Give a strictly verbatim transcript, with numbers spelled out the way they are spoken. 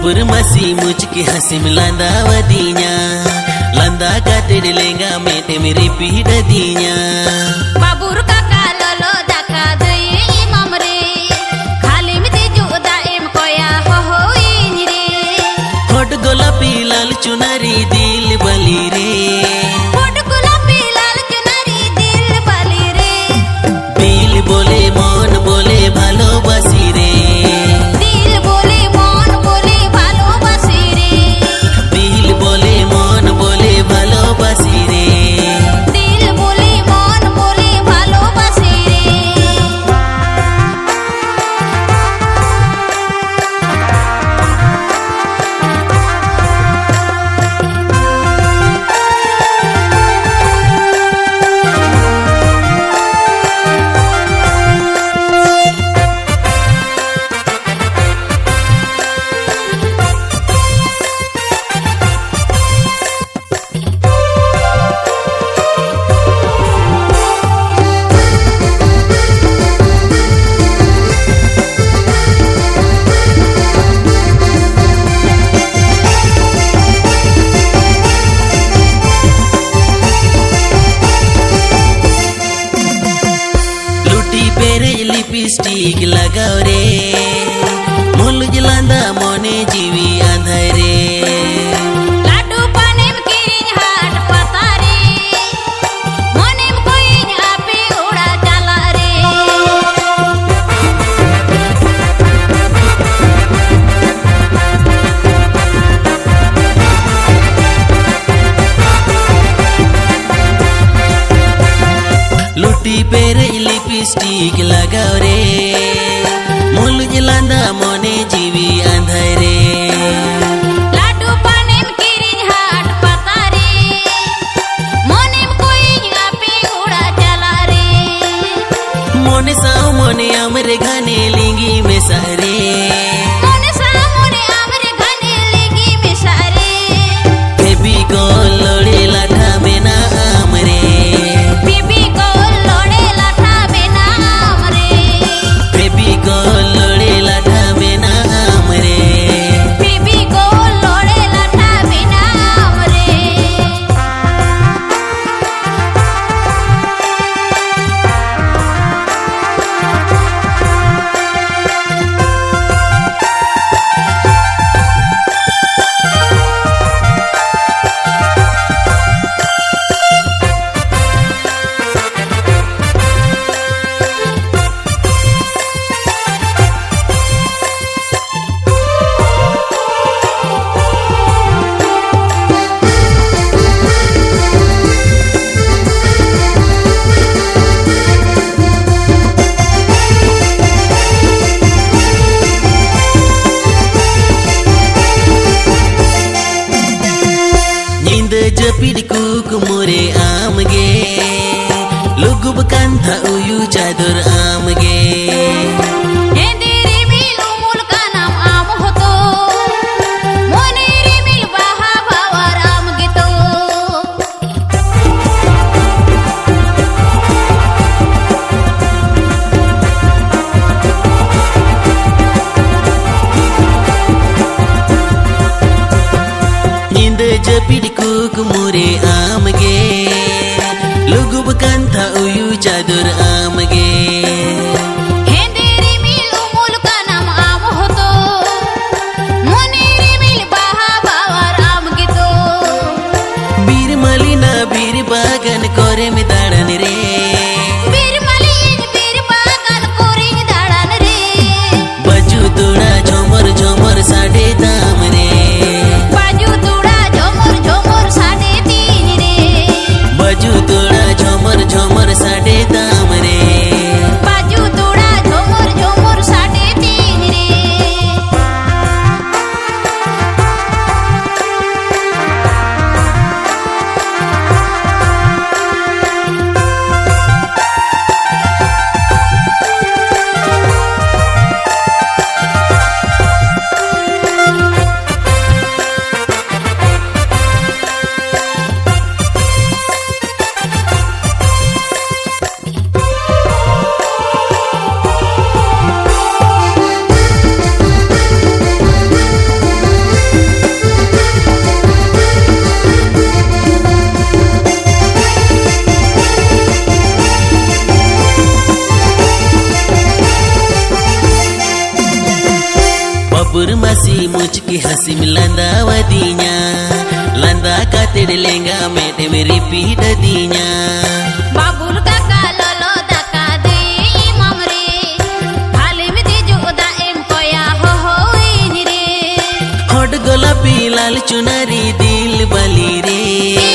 Masi mucki hasim landa wadinya landa kated lenga mete miripi dadinya babur kakak lolo daka dei imam re khali mite juda em koya ho ho inre hot golapi lal chunari dil bali re hot golapi lal chunari dil bali re dil bole mon bole bhalobasi re lipstick लगाओ रे मोलू जलांदा मोने जीवी अंधरे लाडू पानेम किरिन हाट पता रे मोनेम coin आपे उड़ा चला रे लुटी पेरे लिपस्टिक लगाओ रे मोलू जलांदा मोने जीवी अंधरे लाडू पानेम किरिन हाट पता रे मोनेम कोइन आपे उड़ा चला रे मोने साव मोने अमरे घने लिंगी में सारे मोने साव मोने अमरे घने लिंगी में सारे बेबी को लोड़े लाठा में ना अमरे बेबी को लोड़े लाठा में ना अमरे बेबी को लोड़े लाठा में ना अमरे बेबी को लोड़े लाठा में ना अमरे जपिड कुक मोरे आमगे लुगुब कांथा उयु चादर आमगे हेंदेरे मिलु मूल का नाम आम होतो मोनेरे मिल बाहा भावर आम गितो नींद जपिड कुक मोरे आमगे लुगुब कांथा उयु चादर आमगे हेंदेरे मिलु मूल का नाम आम होतो मोनेरे मिल बाहा भावर आम गितो बीर मलिना बीर बागन करे में दाड़न रे बीर मलिन बीर बागन कोरी दाड़न रे बजू तोड़ा झोमर झोमर साढ़े दाम रे बाजू तोड़ा झोमर झोमर Babur masih mucki hasim landa wadinya. Landa kated lenga mete meripi dadinya. Babur kakak lolo daka di mamre. Halim di juda em koya ho ho ini re. Hod golapi lal chunari dil bali re.